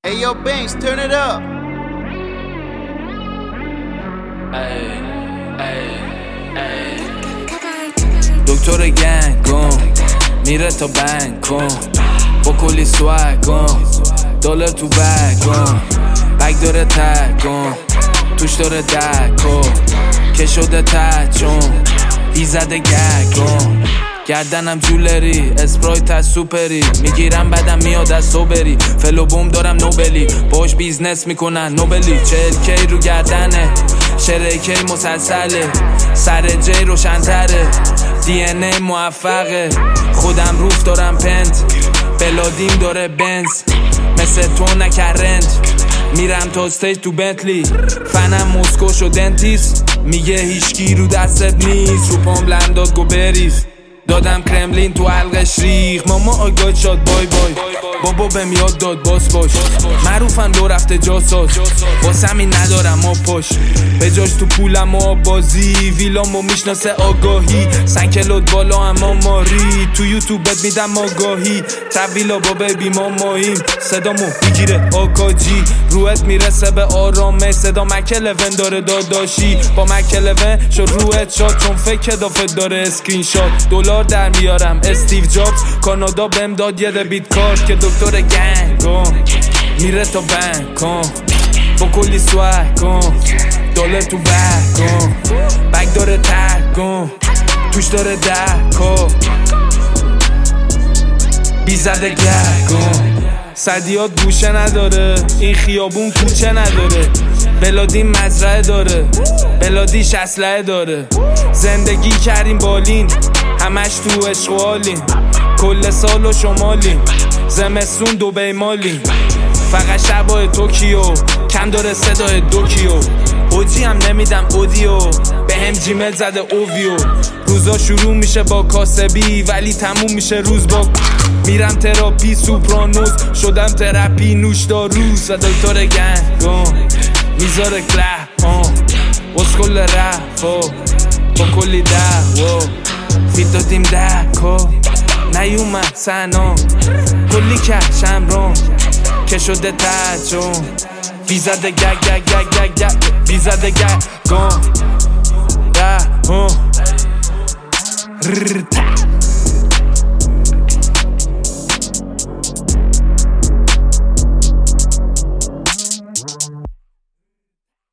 Hey yo Banks, turn it up. دکتر گنگ کن میره تا بنگ کن با کلی سوگ کن دلار تو بگ کن بگ داره تگ کن توش داره دگ کن که شده تج چون بی زده گگ کن گردنم جولری اسپرایت از سوپری میگیرم بدم میاد از صبری فلو بوم دارم نوبلی باش بیزنس میکنن نوبلی 40 کی رو گردنه شرکی مسلسله سر جی روشن‌تره دی ان ای موفقه خودم روف دارم پنت بلادیم داره بنز مثل تو نکرند میرم تا استیج تو بنتلی فنم مسکو شو دنتیست میگه هیچکی رو دستت نیست رو پام لنداد گو بریز دادم کرملین تو حلقش ریخ ماما آگاه شاد بای بای بابا بهم یاد داد باس باش معروفم دو رفته جاساز واسم این ندارم ما پاش به جاش تو پولم و بازی ویلامو میشناسه آگاهی سنکلوت بالا اما ماری تو یوتیوب بد میدم آگاهی طویلا با بیبی ما ماییم صدامو میگیره آکاجی روحت میرسه به آرامه صدا مکلون داره داداشی با مکلون شد روحت شاد چون فکر دافت داره اسکرین شات دلار در میارم استیو جابز کانادا بهم داد یه دبیت کارت که دکتر گنگ کن میره تا بنگ کن با کلی سوگ کن دلار تو بگ کن بگ داره تگ کن توش داره دگ کن بی زده گگ کن صدیات گوشه نداره این خیابون کوچه نداره بلادی مزرعه داره بلادیش اسلحه داره زندگی کردیم بالین همش تو عشق و حالیم کل سال و شمالیم زمستون دبی مالیم فقط شبای توکیو کم داره صدای دوکیو اوجی هم نمیدم اودیو به هم جیمل زده اوویو روزا شروع میشه با کاسبی ولی تموم میشه روز با میرم تراپی سوپرانوس شدم تراپی نوشداروز و دکتر گنگ میذاره کله اسکل رفا با کلی دعوا فیت دادیم دکا نیومد سنا کلی کشم رام که شده تجون بیزده گگ گگ گگ گگ گگ بیزده گگ گام